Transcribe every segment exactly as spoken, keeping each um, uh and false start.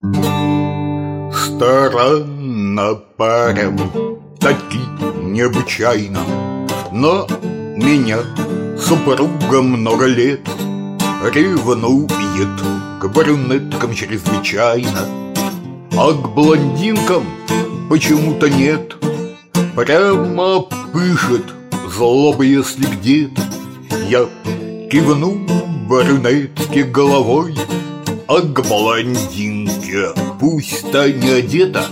Странно парям, таки необычайно, но меня супруга много лет ревнует к брюнеткам чрезвычайно, а к блондинкам почему-то нет. Прямо пышет злоба, если где-то я кивну брюнетке головой, а к блондинке, пусть та не одета,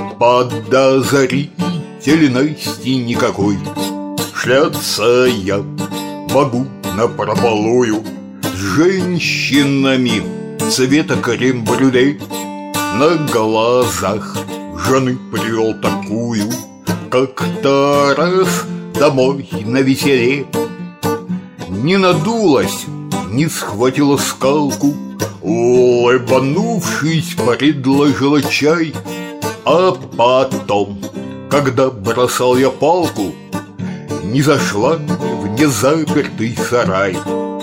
подозрительности никакой. Шляться я могу напропалую с женщинами цвета крем-брюле. На глазах жены привел такую, как-то раз домой навеселе. Не надулась, не схватила скалку, улыбнувшись, предложила чай. А потом, когда бросал я палку, не зашла в незапертый сарай.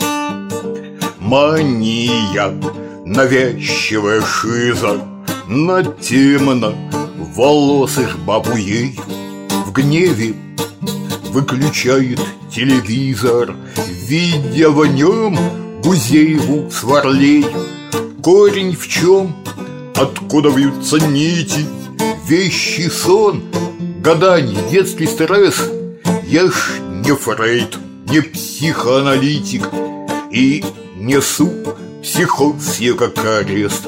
Мания, навязчивая шиза, на темно волосых бабу ей в гневе выключает телевизор, видя в нем Гузееву сварлей. Корень в чем? Откуда вьются нити? Вещий сон, гадание, детский стресс. Я ж не Фрейд, не психоаналитик, и несу психоз я как арест.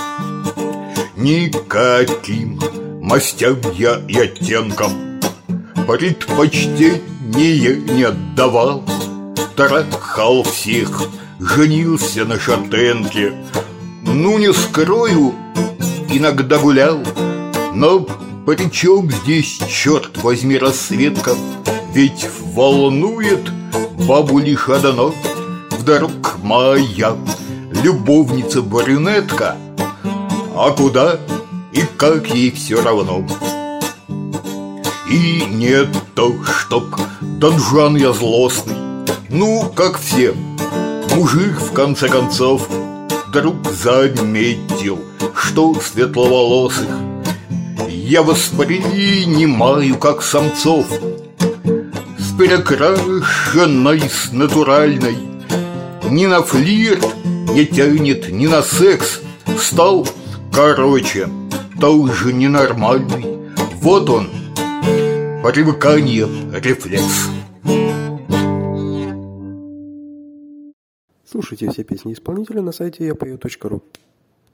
Никаким мастям я и оттенкам предпочтение не отдавал. Трахал всех, женился на шатенке. Ну, не скрою, иногда гулял. Но при чем здесь, черт возьми, расцветка? Ведь волнует бабу лишь одно: вдруг моя любовница-брюнетка, а куда и как ей все равно. И не то, чтоб донжуан я злостный, ну, как все, мужик, в конце концов, вдруг заметил, что светловолосых я воспринимаю как самцов, с перекрашенной, с натуральной. Ни на флирт не тянет, ни на секс. Стал, короче, тоже ненормальный. Вот он, привыкание, рефлекс. Слушайте все песни исполнителя на сайте я пою точка ру.